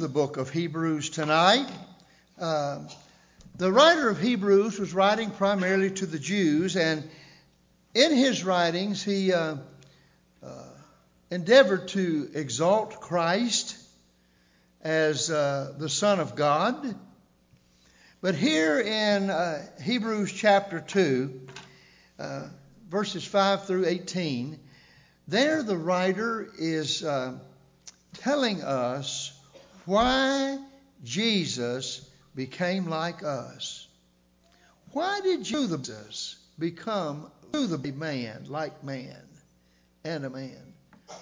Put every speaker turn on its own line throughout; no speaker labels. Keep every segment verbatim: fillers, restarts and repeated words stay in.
the book of Hebrews tonight. Uh, the writer of Hebrews was writing primarily to the Jews, and in his writings he uh, uh, endeavored to exalt Christ as uh, the Son of God. But here in uh, Hebrews chapter two, uh, verses five through eighteen, there the writer is uh, telling us why Jesus became like us. Why did Jesus become the man, like man, and a man?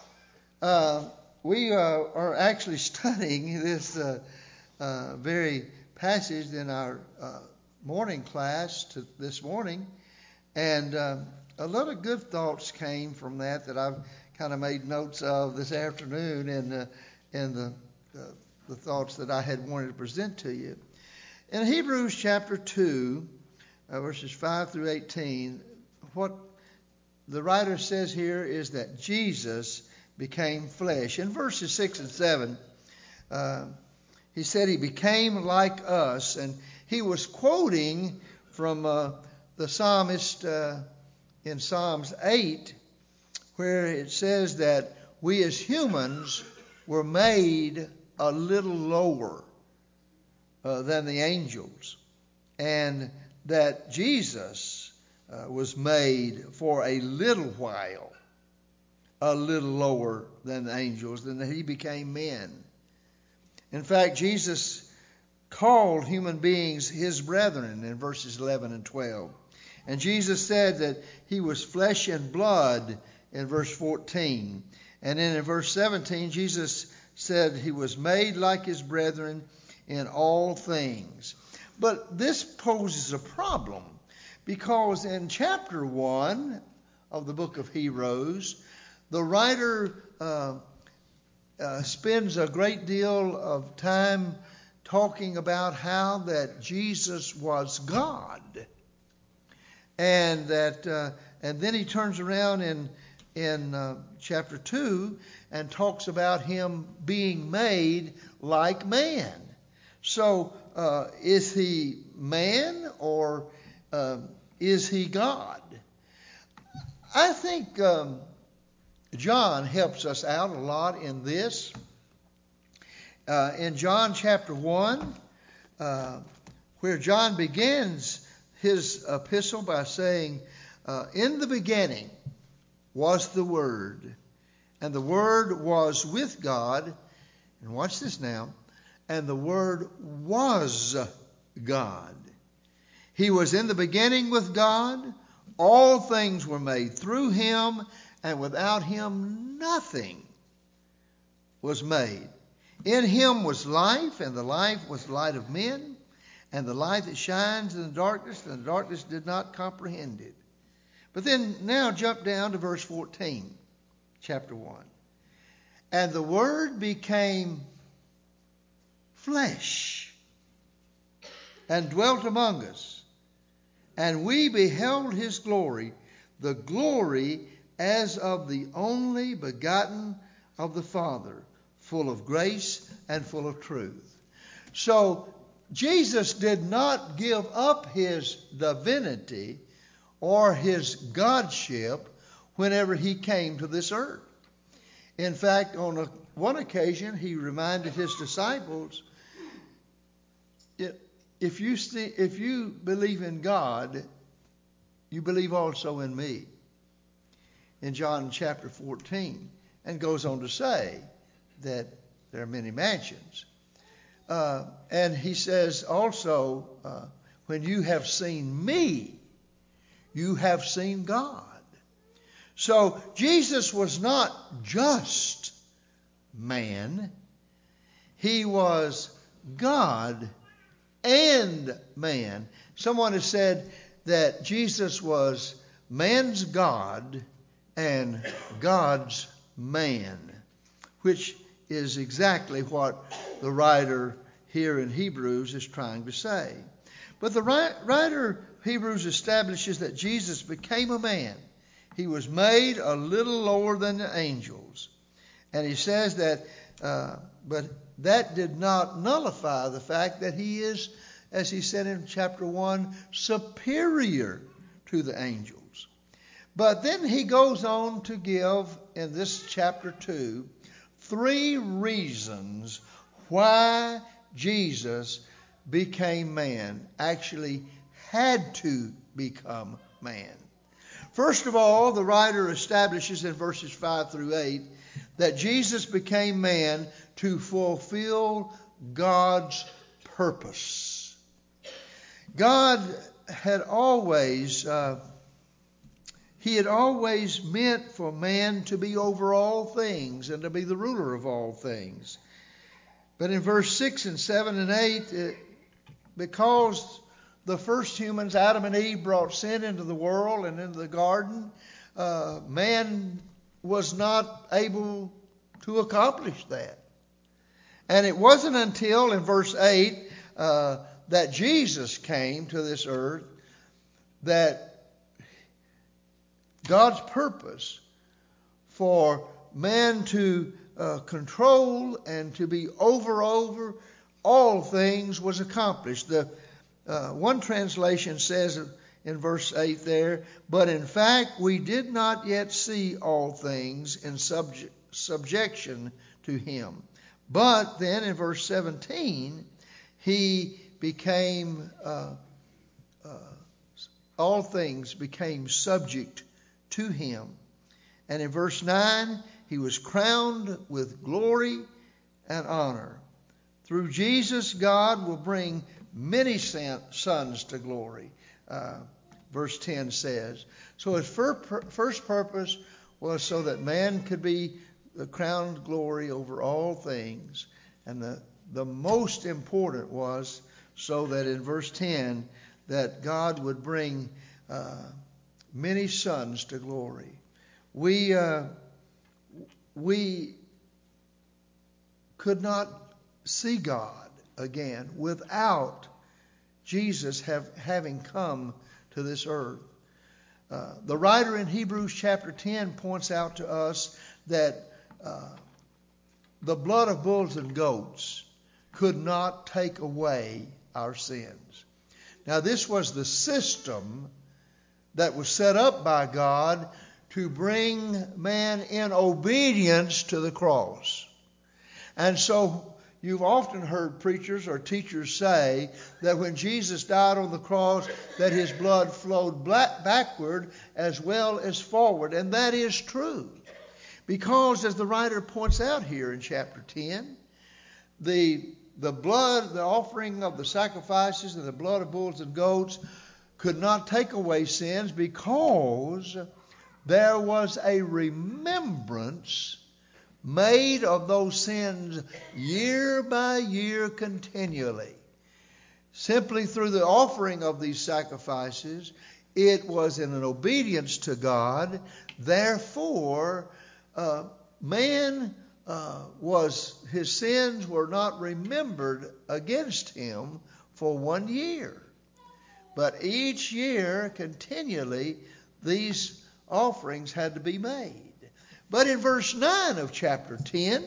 Uh, we uh, are actually studying this uh, uh, very passage in our uh, morning class to this morning, and uh, a lot of good thoughts came from that that I've kind of made notes of this afternoon in uh, in the uh, the thoughts that I had wanted to present to you. In Hebrews chapter two, uh, verses five through eighteen, what the writer says here is that Jesus became flesh. In verses six and seven, uh, he said he became like us, and he was quoting from uh, the psalmist uh, in Psalms eight, where it says that we as humans were made a little lower uh, than the angels, and that Jesus uh, was made for a little while a little lower than the angels, and that he became men. In fact, Jesus called human beings his brethren in verses eleven and twelve. And Jesus said that he was flesh and blood in verse fourteen. And then in verse seventeen, Jesus said he was made like his brethren in all things. But this poses a problem, because in chapter one of the book of Hebrews, the writer uh, uh, spends a great deal of time talking about how that Jesus was God. And that, uh, and then he turns around in in uh, chapter two and talks about him being made like man. So, uh, is he man or uh, is he God? I think um, John helps us out a lot in this. Uh, in John chapter one, uh, where John begins his epistle by saying, uh, in the beginning was the Word, and the Word was with God. And watch this now. And the Word was God. He was in the beginning with God. All things were made through him, and without him nothing was made. In him was life, and the life was the light of men, and the light that shines in the darkness, and the darkness did not comprehend it. But then now jump down to verse fourteen, chapter one. And the Word became flesh and dwelt among us, and we beheld his glory, the glory as of the only begotten of the Father, full of grace and full of truth. So Jesus did not give up his divinity or his godship whenever he came to this earth. In fact, on a, one occasion, he reminded his disciples, if you, see, if you believe in God, you believe also in me. In John chapter fourteen, and goes on to say that there are many mansions. Uh, and he says also, uh, when you have seen me, you have seen God. So Jesus was not just man. He was God and man. Someone has said that Jesus was man's God and God's man, which is exactly what the writer here in Hebrews is trying to say. But the writer of Hebrews establishes that Jesus became a man. He was made a little lower than the angels. And he says that, uh, but that did not nullify the fact that he is, as he said in chapter one, superior to the angels. But then he goes on to give in this chapter two three reasons why Jesus became man, actually had to become man. First of all, the writer establishes in verses five through eight that Jesus became man to fulfill God's purpose. God had always, uh, he had always meant for man to be over all things and to be the ruler of all things. But in verse six and seven and eight, it, because the first humans, Adam and Eve, brought sin into the world and into the garden, uh, man was not able to accomplish that. And it wasn't until in verse eight uh, that Jesus came to this earth that God's purpose for man to uh, control and to be over over all things was accomplished. The uh, one translation says in verse eight there, but in fact we did not yet see all things in subject, subjection to him. But then in verse seventeen, he became, uh, uh, all things became subject to him. And in verse nine, he was crowned with glory and honor. Through Jesus, God will bring many sons to glory, uh, verse ten says. So his first purpose was so that man could be the crowned glory over all things. And the, the most important was so that in verse ten, that God would bring uh, many sons to glory. We, uh, we could not see God again without Jesus have, having come to this earth. Uh, the writer in Hebrews chapter ten points out to us that uh, the blood of bulls and goats could not take away our sins. Now, this was the system that was set up by God to bring man in obedience to the cross. And so you've often heard preachers or teachers say that when Jesus died on the cross, that his blood flowed black, backward as well as forward. And that is true. Because, as the writer points out here in chapter ten, the, the blood, the offering of the sacrifices and the blood of bulls and goats could not take away sins because there was a remembrance made of those sins year by year continually. Simply through the offering of these sacrifices, it was in an obedience to God. Therefore, uh, man uh, was, his sins were not remembered against him for one year. But each year, continually, these offerings had to be made. But in verse nine of chapter ten,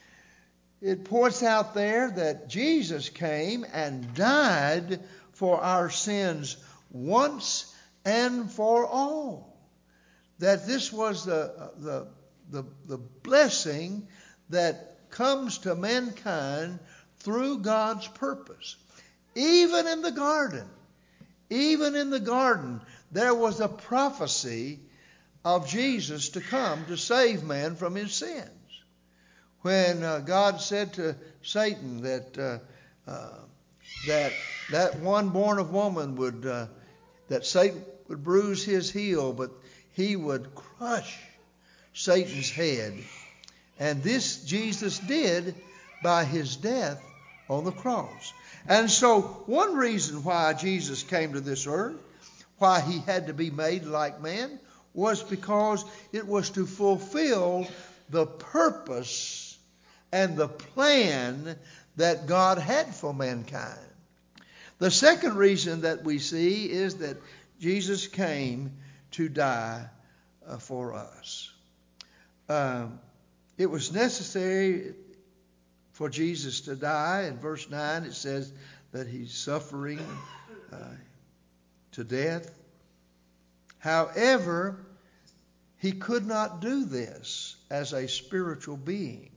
it points out there that Jesus came and died for our sins once and for all. That this was the, the, the, the blessing that comes to mankind through God's purpose. Even in the garden, even in the garden, there was a prophecy of Jesus to come to save man from his sins. When uh, God said to Satan that uh, uh, that that one born of woman would uh, that Satan would bruise his heel, but he would crush Satan's head, and this Jesus did by his death on the cross. And so, one reason why Jesus came to this earth, why he had to be made like man, was because it was to fulfill the purpose and the plan that God had for mankind. The second reason that we see is that Jesus came to die uh, for us. Um, it was necessary for Jesus to die. In verse nine it says that he's suffering uh, to death. However, he could not do this as a spiritual being,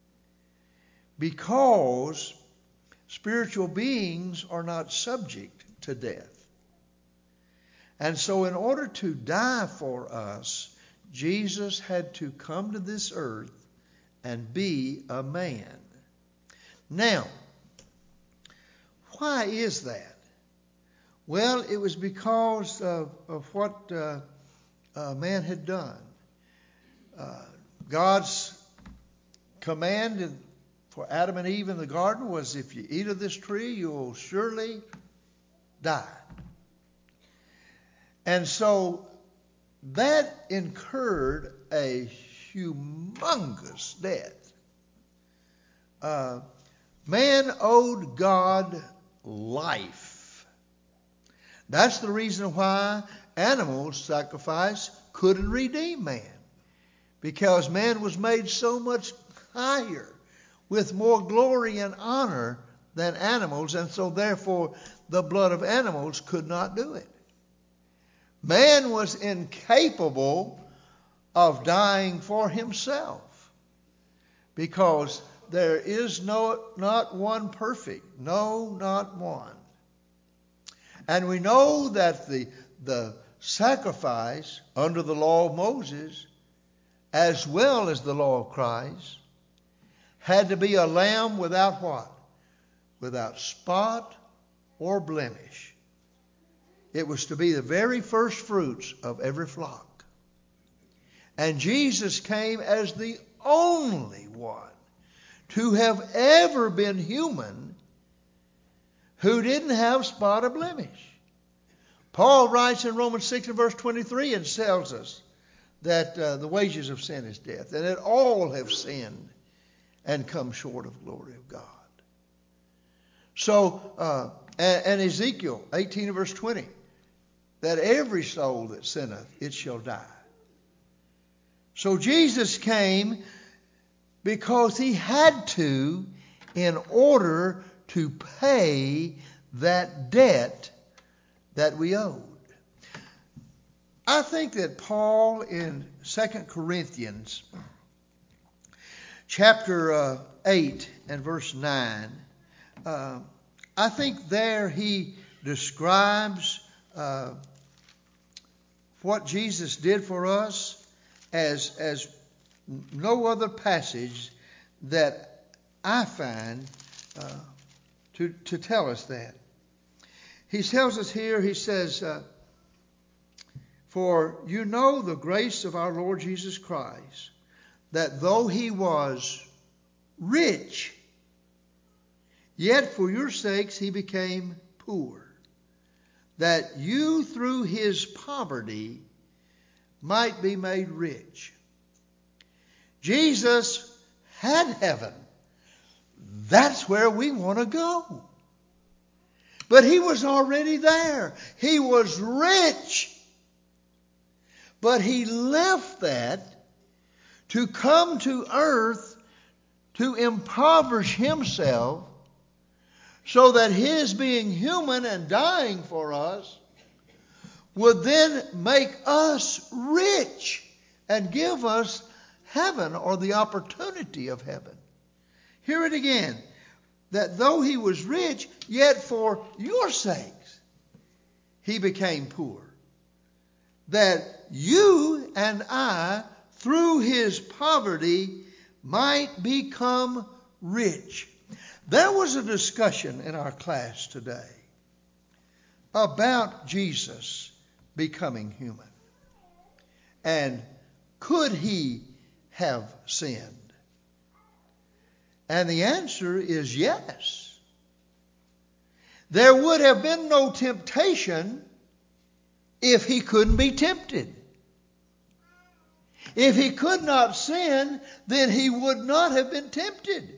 because spiritual beings are not subject to death. And so in order to die for us, Jesus had to come to this earth and be a man. Now, why is that? Well, it was because of, of what uh, uh, man had done. Uh, God's command for Adam and Eve in the garden was, if you eat of this tree, you'll surely die. And so that incurred a humongous debt. Uh, man owed God life. That's the reason why animals sacrifice couldn't redeem man, because man was made so much higher with more glory and honor than animals, and so therefore the blood of animals could not do it. Man was incapable of dying for himself, because there is no not one perfect, no, not one. And we know that the the sacrifice under the law of Moses, as well as the law of Christ, had to be a lamb without what? Without spot or blemish. It was to be the very first fruits of every flock. And Jesus came as the only one to have ever been human who didn't have spot or blemish. Paul writes in Romans six and verse twenty-three and tells us that uh, the wages of sin is death, and that all have sinned and come short of the glory of God. So, uh, and, and Ezekiel eighteen and verse twenty, that every soul that sinneth, it shall die. So Jesus came because he had to, in order to pay that debt that we owed. I think that Paul in Second Corinthians chapter uh, eight and verse nine, uh, I think there he describes uh, what Jesus did for us as, as no other passage that I find uh, to, to tell us that. He tells us here, he says, uh, for you know the grace of our Lord Jesus Christ, that though he was rich, yet for your sakes he became poor, that you through his poverty might be made rich. Jesus had heaven. That's where we want to go. But he was already there. He was rich. But he left that to come to earth to impoverish himself, so that his being human and dying for us would then make us rich and give us heaven, or the opportunity of heaven. Hear it again. That though he was rich, yet for your sakes he became poor. That you and I, through his poverty, might become rich. There was a discussion in our class today about Jesus becoming human. And could he have sinned? And the answer is yes. There would have been no temptation if he couldn't be tempted. If he could not sin, then he would not have been tempted.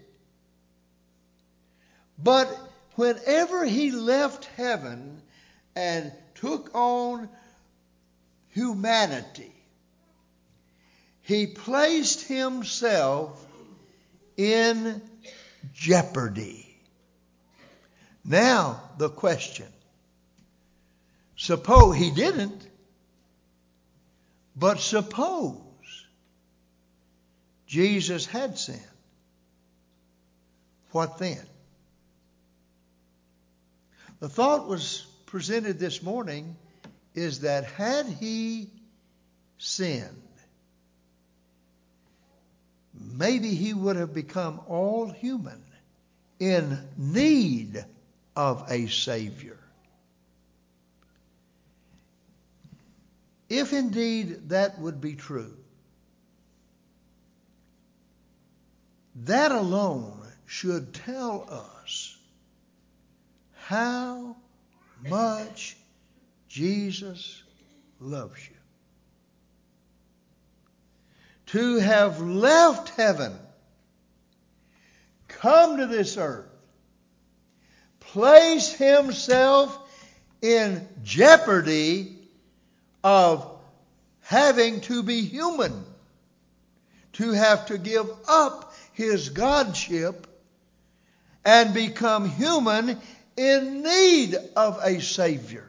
But whenever he left heaven and took on humanity, he placed himself in jeopardy. Now the question. Suppose he didn't, but suppose Jesus had sinned. What then? The thought was presented this morning is that had he sinned, maybe he would have become all human in need of a Savior. If indeed that would be true, that alone should tell us how much Jesus loves you. To have left heaven, come to this earth, place himself in jeopardy of having to be human, to have to give up his godship and become human in need of a Savior.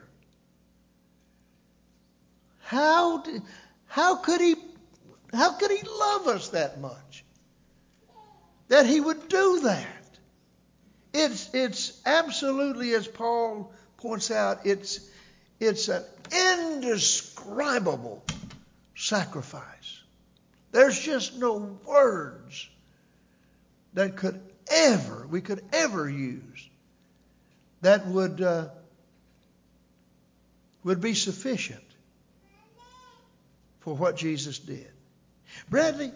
How did, how could he how could he love us that much that he would do that? It's it's absolutely, as Paul points out, it's it's an indescribable sacrifice. There's just no words that could ever we could ever use that would uh, would be sufficient for what Jesus did. Bradley,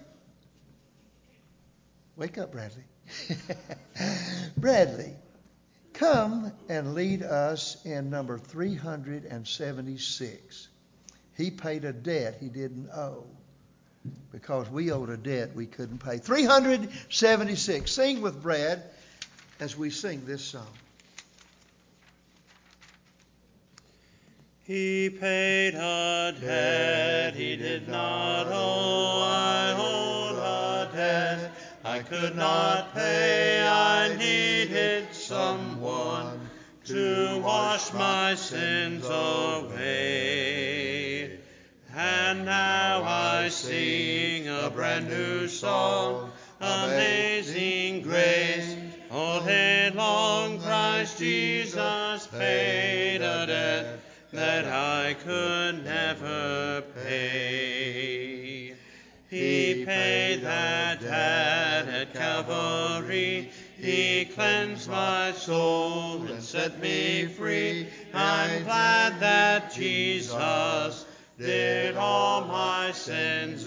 wake up, Bradley. Bradley, come and lead us in number three hundred seventy-six. He paid a debt he didn't owe because we owed a debt we couldn't pay. three hundred seventy-six. Sing with Brad as we sing this song.
He paid a debt he did not owe. I owed a debt I could not pay. I needed someone to wash my sins away. And now I sing a brand new song, Amazing Grace. All day long Christ Jesus paid a debt that I could never pay. He paid that debt at Calvary. He cleansed my soul and set me free. I'm glad that Jesus did all my sins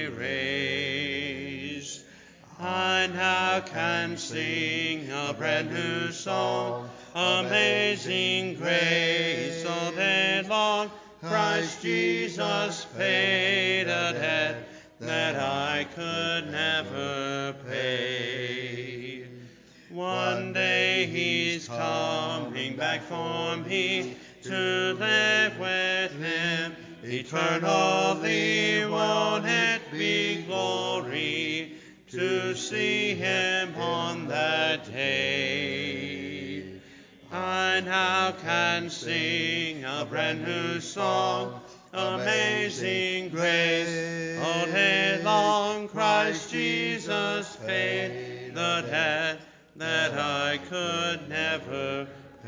erase. I now can sing a brand new song, Amazing Grace. All day long Christ Jesus paid a debt that I could never pay. One day he's coming back for me to live with him eternally. Won't it be glory to see him on that day? I now can sing a brand new song, Amazing Grace. All day long Christ Jesus paid the debt that I could never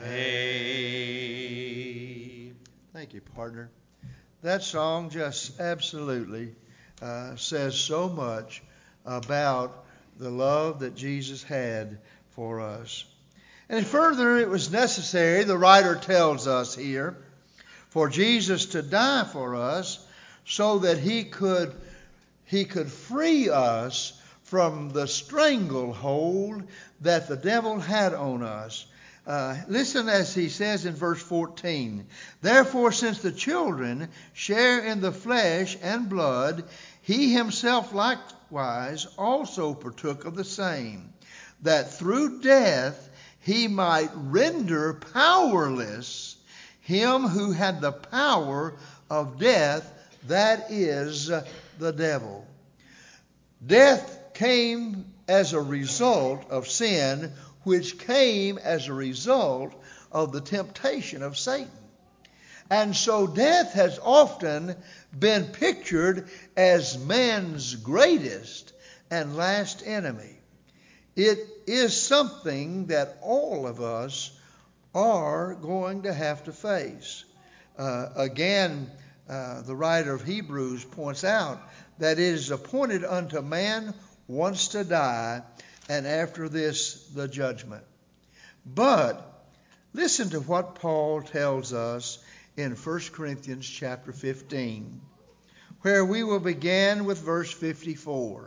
pay.
Thank you, partner. That song just absolutely uh, says so much about the love that Jesus had for us. And further, it was necessary, the writer tells us here, for Jesus to die for us so that he could, he could free us from the stranglehold that the devil had on us. Uh, listen as he says in verse fourteen. Therefore, since the children share in the flesh and blood, he himself likewise also partook of the same, that through death he might render powerless him who had the power of death, that is, the devil. Death came as a result of sin, which came as a result of the temptation of Satan. And so death has often been pictured as man's greatest and last enemy. It is something that all of us are going to have to face. Uh, again, uh, the writer of Hebrews points out that it is appointed unto man once to die, and after this the judgment. But listen to what Paul tells us in First Corinthians chapter fifteen, where we will begin with verse fifty-four.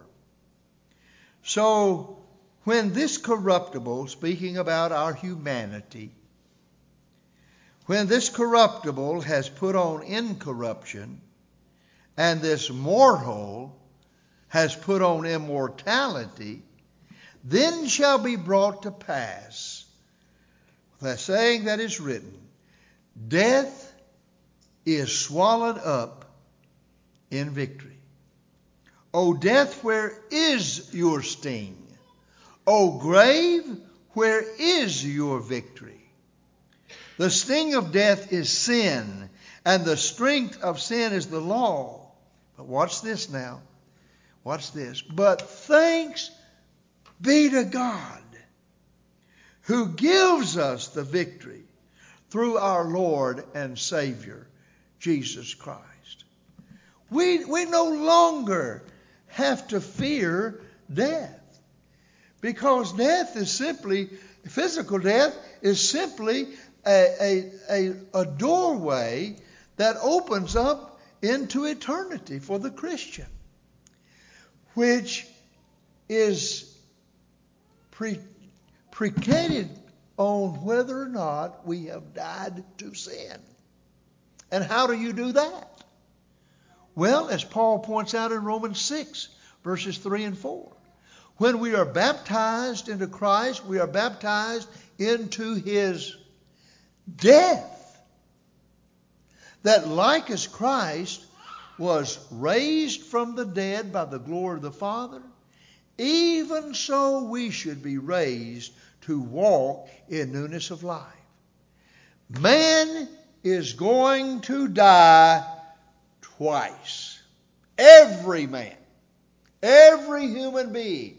So, when this corruptible, speaking about our humanity, when this corruptible has put on incorruption, and this mortal has put on immortality, then shall be brought to pass the saying that is written, death is swallowed up in victory. O death, where is your sting? O grave, where is your victory? The sting of death is sin, and the strength of sin is the law. But watch this now. Watch this. But thanks be to God, who gives us the victory through our Lord and Savior, Jesus Christ. We, we no longer have to fear death, because death is simply, physical death is simply a, a, a, a doorway that opens up into eternity for the Christian, which is pre, predicated on whether or not we have died to sin. And how do you do that? Well, as Paul points out in Romans six, verses three and four. When we are baptized into Christ, we are baptized into His death. That like as Christ was raised from the dead by the glory of the Father, even so we should be raised to walk in newness of life. Man is going to die twice. Every man, every human being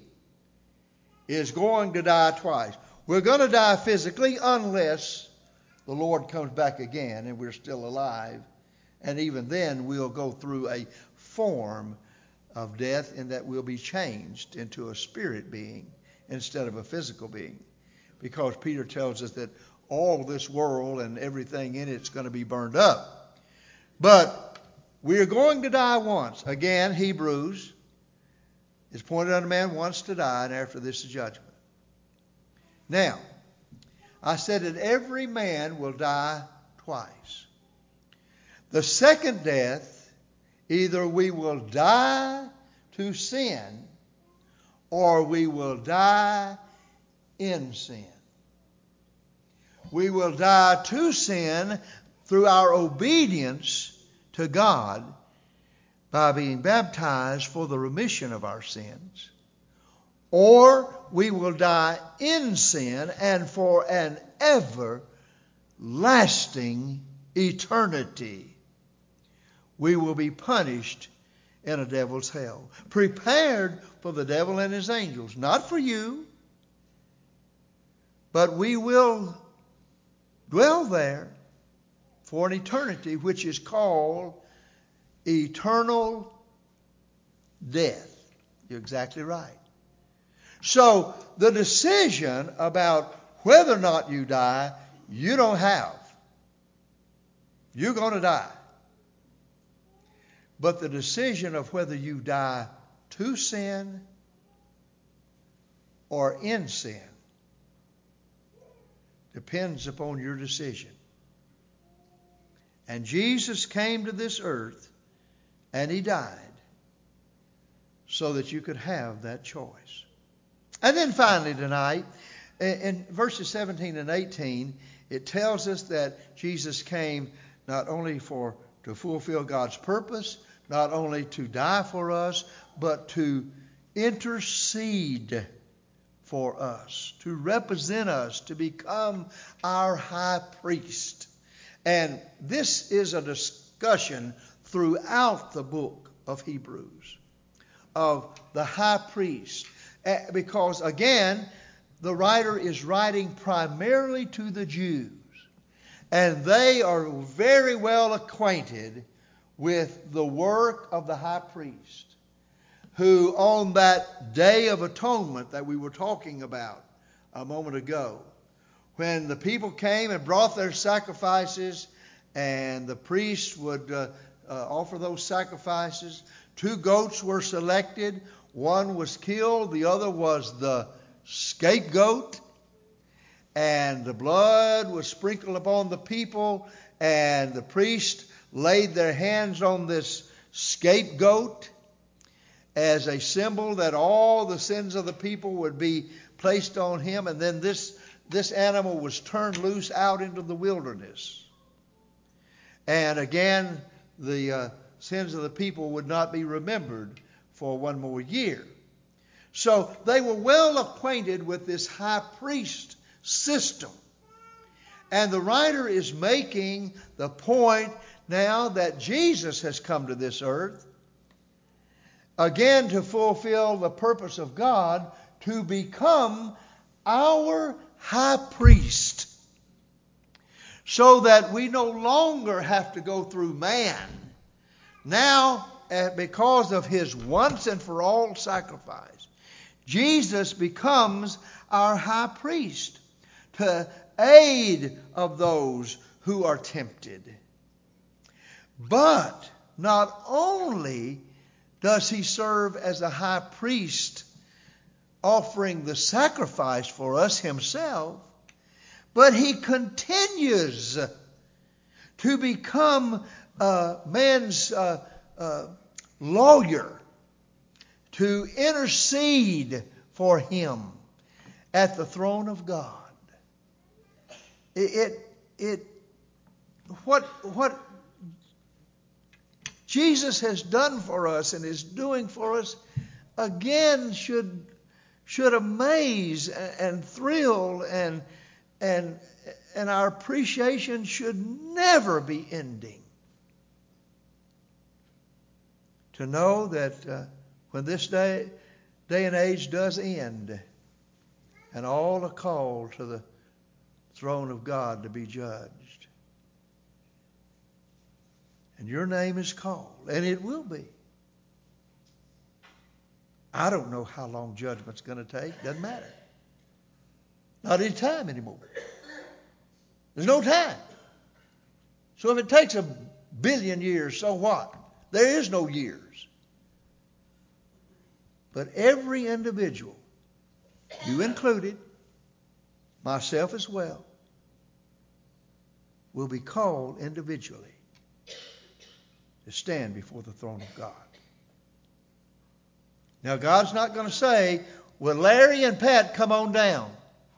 is going to die twice. We're going to die physically unless the Lord comes back again and we're still alive. And even then we'll go through a form of death in that we'll be changed into a spirit being instead of a physical being. Because Peter tells us that all this world and everything in it is going to be burned up. But we are going to die once. Again, Hebrews is pointed unto man once to die, and after this the judgment. Now, I said that every man will die twice. The second death, either we will die to sin or we will die in sin. We will die to sin through our obedience to God by being baptized for the remission of our sins. Or we will die in sin and for an everlasting eternity we will be punished in a devil's hell, prepared for the devil and his angels. Not for you, but we will dwell there for an eternity, which is called eternal death. You're exactly right. So the decision about whether or not you die, you don't have. You're going to die. But the decision of whether you die to sin or in sin depends upon your decision. And Jesus came to this earth and He died so that you could have that choice. And then finally tonight, in verses seventeen and eighteen, it tells us that Jesus came not only for to fulfill God's purpose, not only to die for us, but to intercede for us, to represent us, to become our high priest. And this is a discussion throughout the book of Hebrews of the high priest. Because again, the writer is writing primarily to the Jews. And they are very well acquainted with the work of the high priest, who on that day of atonement that we were talking about a moment ago, when the people came and brought their sacrifices, and the priest would uh, uh, offer those sacrifices, two goats were selected. One was killed, the other was the scapegoat. And the blood was sprinkled upon the people, and the priest laid their hands on this scapegoat as a symbol that all the sins of the people would be placed on him. And then this, this animal was turned loose out into the wilderness. And again, the uh, sins of the people would not be remembered for one more year. So they were well acquainted with this high priest system. And the writer is making the point now that Jesus has come to this earth, again to fulfill the purpose of God, to become our high priest, so that we no longer have to go through man. Now, because of his once and for all sacrifice, Jesus becomes our high priest to aid of those who are tempted. But not only does he serve as a high priest offering the sacrifice for us himself, but he continues to become uh, man's uh, uh, lawyer, to intercede for him at the throne of God. It, it, it what, what Jesus has done for us and is doing for us, again, should, should amaze and thrill, and, and, and our appreciation should never be ending. To know that uh, when this day, day and age does end, and all are called to the throne of God to be judged, and your name is called, and it will be. I don't know how long judgment's going to take. Doesn't matter. Not any time anymore. There's no time. So if it takes a billion years, so what? There is no years. But every individual, you included, myself as well, will be called individually to stand before the throne of God. Now, God's not going to say, well, Larry and Pat, come on down.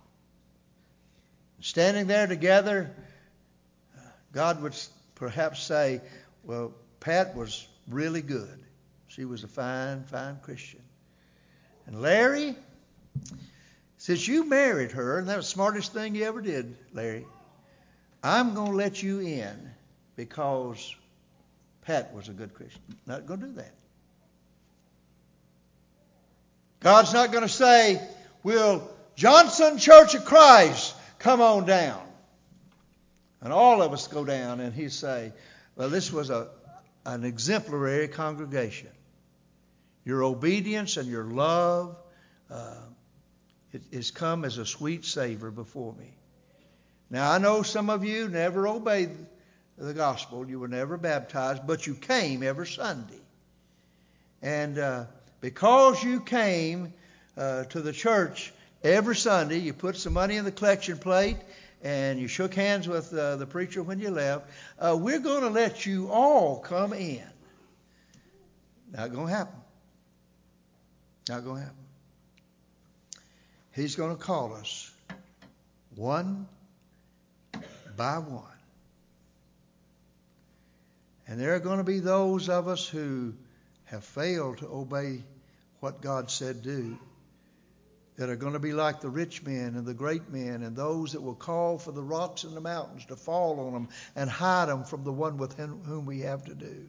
Standing there together, God would perhaps say, well, Pat was really good. She was a fine, fine Christian. And Larry, since you married her, and that was the smartest thing you ever did, Larry, I'm going to let you in because Pat was a good Christian. Not going to do that. God's not going to say, will Johnson Church of Christ come on down? And all of us go down, and he'd say, well, this was a an exemplary congregation. Your obedience and your love uh, it has come as a sweet savor before me. Now, I know some of you never obeyed the gospel. You were never baptized, but you came every Sunday. And uh, because you came uh, to the church every Sunday, you put some money in the collection plate, and you shook hands with uh, the preacher when you left, uh, we're going to let you all come in. Not going to happen. Not going to happen. He's going to call us one by one. And there are going to be those of us who have failed to obey what God said do, that are going to be like the rich men and the great men and those that will call for the rocks and the mountains to fall on them and hide them from the one with whom we have to do.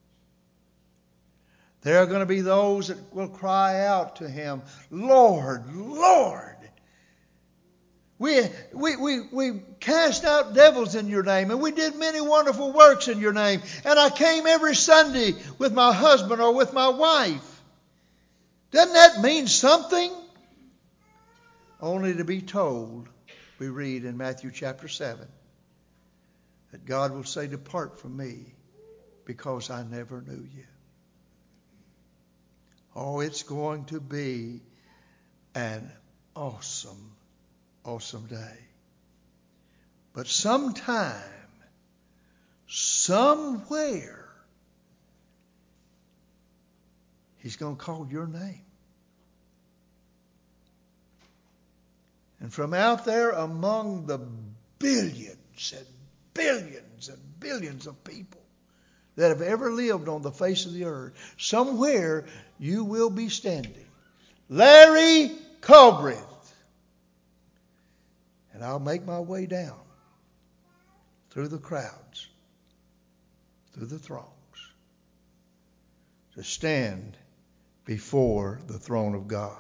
There are going to be those that will cry out to Him, Lord, Lord. We, we, we, we cast out devils in your name, and we did many wonderful works in your name. And I came every Sunday with my husband or with my wife. Doesn't that mean something? Only to be told, we read in Matthew chapter seven, that God will say, depart from me, because I never knew you. Oh, it's going to be an awesome, awesome day. But sometime, somewhere, He's going to call your name. And from out there among the billions and billions and billions of people that have ever lived on the face of the earth, somewhere you will be standing. Larry Culbreth. And I'll make my way down through the crowds, through the throngs, to stand before the throne of God.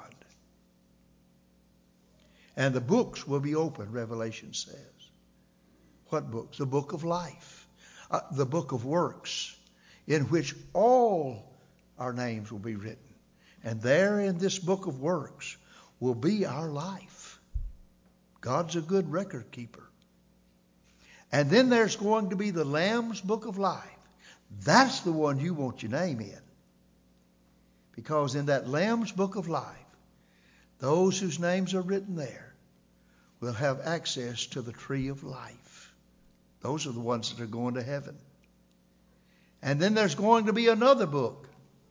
And the books will be open, Revelation says. What books? The book of life, uh, the book of works, in which all our names will be written. And there in this book of works will be our life. God's a good record keeper. And then there's going to be the Lamb's book of life. That's the one you want your name in. Because in that Lamb's book of life, those whose names are written there will have access to the tree of life. Those are the ones that are going to heaven. And then there's going to be another book.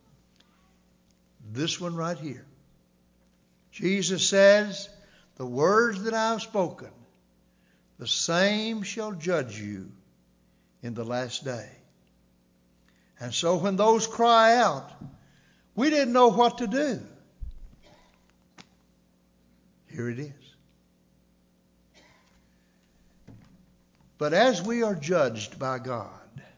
This one right here. Jesus says, the words that I have spoken, the same shall judge you in the last day. And so when those cry out, we didn't know what to do. Here it is. But as we are judged by God,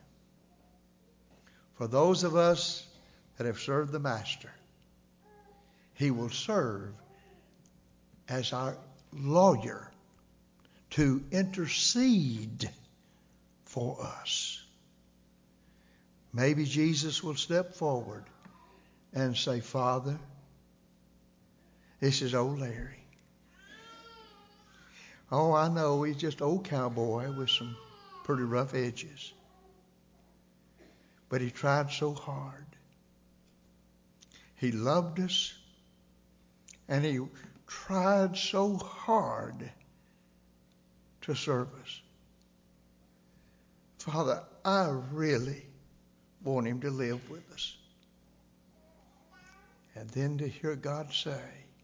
for those of us that have served the Master, He will serve as our lawyer to intercede for us. Maybe Jesus will step forward and say, Father, this is old Larry. Oh, I know he's just an old cowboy with some pretty rough edges. But he tried so hard. He loved us. And he tried so hard to serve us. Father, I really want him to live with us. And then to hear God say,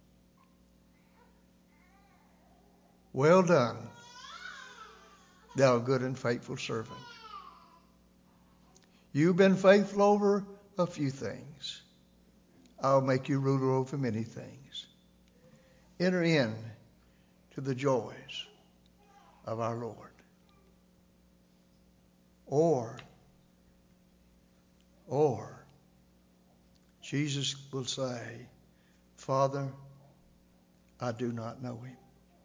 well done, thou good and faithful servant. You've been faithful over a few things. I'll make you ruler over many things. Enter in to the joys of our Lord. Or, or, Jesus will say, Father, I do not know him.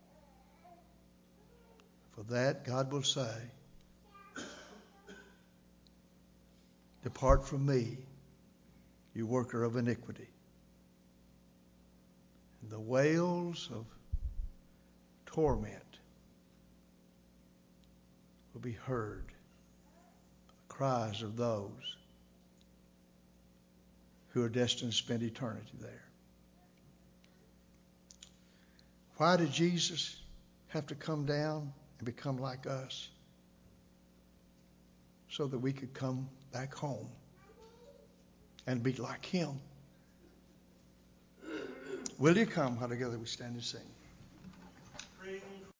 For that, God will say, depart from me, you worker of iniquity. And the wails of torment will be heard, the cries of those who are destined to spend eternity there. Why did Jesus have to come down and become like us? So that we could come back home and be like him. Will you come while together we stand and sing?